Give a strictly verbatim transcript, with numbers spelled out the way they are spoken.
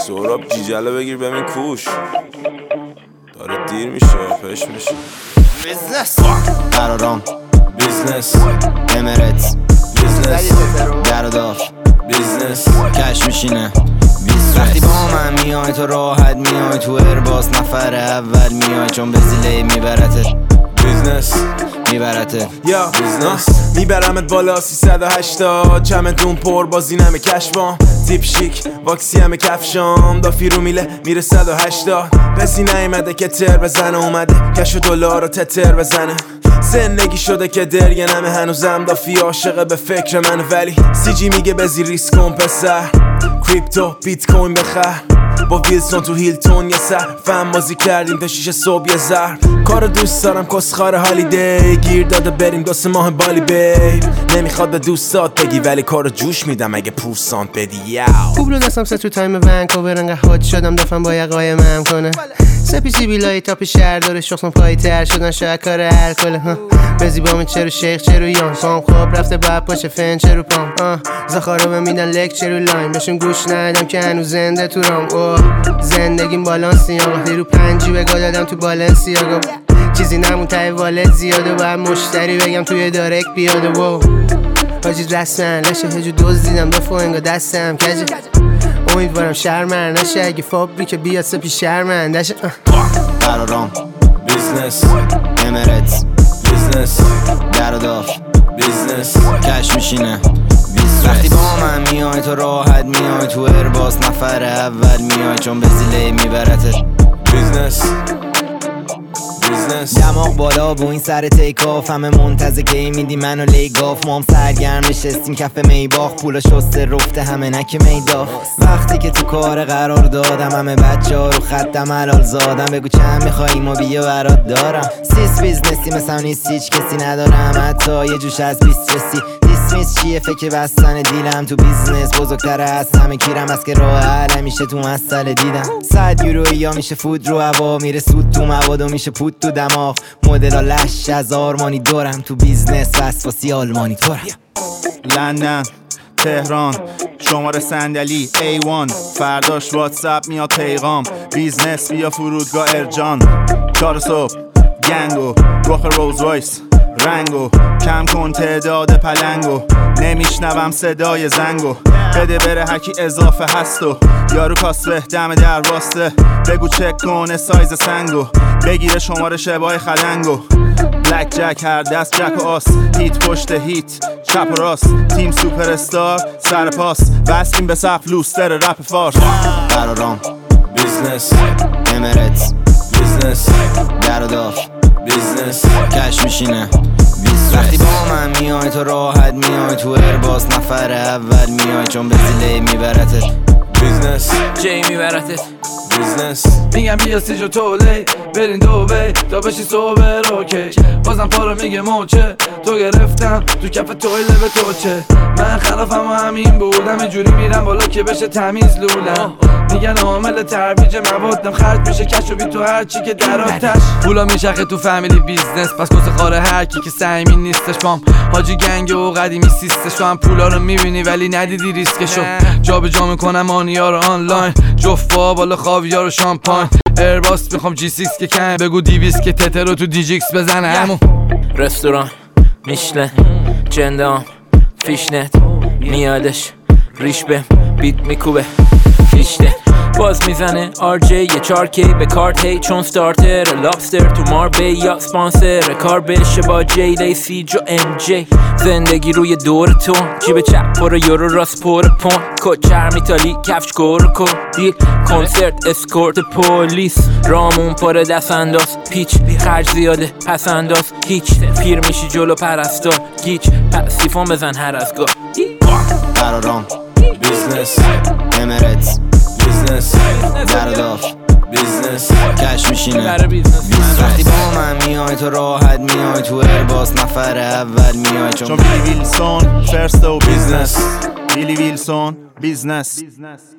سهراب جیجله بگیر ببین کوش داره دیر میشه پش میشه بیزنس قرارم بیزنس امارات بیزنس دروداف بیزنس کش میشینه وقتی با من میای تو راحت میای تو ارباس نفر اول میای چون به زیله میبرتت بیزنس میبرته یا بیزنس میبرمت بالا سیصد و هشتاد چمدون پر بازی نمه کشبام تیپ شیک واکسی همه کفشام دافی رو میله میره صد و هشتاد پسی نیمده که تر بزنه اومده کش و دلار رو تتر بزنه زندگی شده که درگه نمه هنوزم دافی عاشقه به فکر من ولی سی جی میگه بزی ریسک کن پسر کریپتو بیت کوین بخر با ویلسون تو هیلتون یه سر فهم بازی کردیم تا شیش صبح یه زر کارو دوست دارم کسخار هالیدی گیر داده بریم دو سه ماه بالی بیب نمیخواد به دوستات بگی ولی کارو جوش میدم اگه پورسانت بدی یاو کوبلو دستم سه تو تایم ونکوور انگه هات شدم دفعم با یقای مم کنه سپیسی بیلای تاپی شهر داره شخصم پایی تر شدن شاید کار الکله بزی با من چرو شیخ چرو یان پام خواب رفته باید پاشه فن چرو پام زخارا بمیدن لک چرو لاین بهشون گوش ندم که هنوز زنده تو رام اوه زندگیم بالانسی آقا دیرو پنجی بگاه دادم تو بالانسی آقا چیزی نمون تای والت زیاده باید مشتری بگم توی دارک بیاده وو حاجی رسمن لشه هجو دوز دیدم دفعه انگا دستم کجه امیدوارم شرمن نشه اگه فابریک بیاد سپی شرمن دشه قرارم بیزنس امارات بیزنس دروداف بیزنس کش میشینه وقتی با من میای تو راحت میای تو ارباس نفر اول میای چون به زیله میبرتت بیزنس بیزنس دماغ بالا بو این سر تیک آف همه منتظر کی میدی منو لیگاف مام سرگرم نشستیم کف میباخ پولا شسته رفته همه نک میداف وقتی که تو کار قرار دادم همه بچه ها رو خطم حلال زادم بگو چند میخوایی ما بیا برات دارم سیس بیزنسی مثلا نیست هیچ کسی ندارم حتی یه جوش از بیست رسی دیسمیس چیه فکر بستن دیلم تو بیزنس بزرگتره از همه کیرم از که راه حل میشه تو مسئله دیدم صد یورو یا میشه فود رو هوا میره سود تو مواد و میشه پود تو دماغ مدل لش از آرمانی دورم تو بیزنس وسواسی آلمانی تورم لندن تهران شماره صندلی ای وان فرداش واتساپ میاد پیغام بیزنس بیا فرودگاه ارجان چهار صبح گنگو رخ روز وایس رنگو کم کن تعداد پلنگو نمیشنوم صدای زنگو بده بره هکی اضافه هستو یارو کاسبه دم در واسطه بگو چک کنه سایز سنگو بگیره شماره شبای خلنگو بلک جک هر دست جک و آس هیت پشت هیت چپ و راست تیم سوپر استار سر پاس بستیم به صف لوستر رپ فارس قرارم بیزنس امارات بیزنس دروداف بیزنس کش میشینه وقتی با من میای تو راحت میای تو ارباس نفر اول میای چون به زیله میبرتت بیزنس جی میبرتت بیزنس میگم بیا سیجو تولی برین دوبی تا بشی صبح اوکی بازم پارو میگه موچه تو گرفتم تو کف تویله به تو چه من خلافم و همین بودم اینجوری میرم بالا که بشه تمیز لولم میگن عامل ترویج موادم خرج میشه کش و بی تو هرچی که در آتش پولا میچرخه تو فامیلی بیزنس پس کس خاره هرکی که سعیمی نیستش پام حاجی گنگ و قدیمی سیستش تو هم پولا رو میبینی ولی ندیدی ریسکشو جا به جا میکنم آنیا رو آنلاین جفا بالا خاویار و شامپاین ایرباس میخوام جی سیکس که کن بگو دیویس که تتر رو تو دیجیکس بزنه همون رستوران میشلن جندام فیشنت میادش ریش به بیت میکوبه فیشته باز میزنه آر جی یه چار کی به کارت هی چون ستارتر لابستر تو ماربی یا سپانسر کار بشه با جی لیسی جو ام جی زندگی روی دور تو جیب چپ پر یورو راست پر پون کچر میتالی کفش کورکو دیل کنسرت اسکورت پولیس رامون پر دست انداز پیچ خرج زیاده پس انداز هیچ پیر میشی جلو پرستار گیچ پسیفون بزن هر از گاه قرارم بیزنس امارات بیزنس دروداف بیزنس کش میشینه برای بیزنس وقتی با من میای تو راحت میای تو ارباس نفر اول میای چون چون بیلی ویلسون فرست و بیزنس بیلی ویلسون بیزنس